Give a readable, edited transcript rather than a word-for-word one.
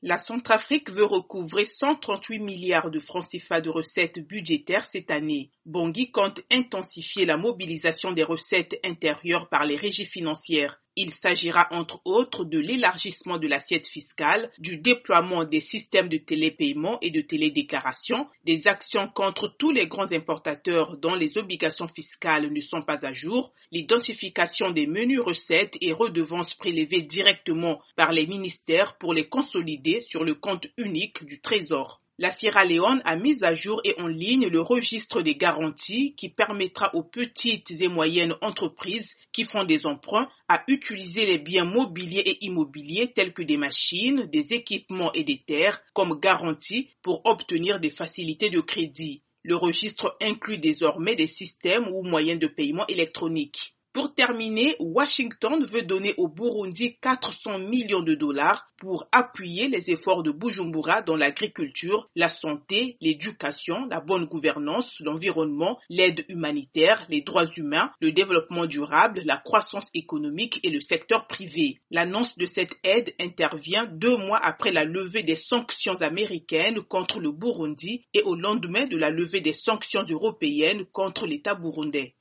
La Centrafrique veut recouvrer 138 milliards de francs CFA de recettes budgétaires cette année. Bangui compte intensifier la mobilisation des recettes intérieures par les régies financières. Il s'agira entre autres de l'élargissement de l'assiette fiscale, du déploiement des systèmes de télépaiement et de télédéclaration, des actions contre tous les grands importateurs dont les obligations fiscales ne sont pas à jour, l'identification des menues recettes et redevances prélevées directement par les ministères pour les consolider sur le compte unique du Trésor. La Sierra Leone a mis à jour et en ligne le registre des garanties qui permettra aux petites et moyennes entreprises qui font des emprunts à utiliser les biens mobiliers et immobiliers tels que des machines, des équipements et des terres comme garantie pour obtenir des facilités de crédit. Le registre inclut désormais des systèmes ou moyens de paiement électroniques. Pour terminer, Washington veut donner au Burundi 400 millions de dollars pour appuyer les efforts de Bujumbura dans l'agriculture, la santé, l'éducation, la bonne gouvernance, l'environnement, l'aide humanitaire, les droits humains, le développement durable, la croissance économique et le secteur privé. L'annonce de cette aide intervient 2 mois après la levée des sanctions américaines contre le Burundi et au lendemain de la levée des sanctions européennes contre l'État burundais.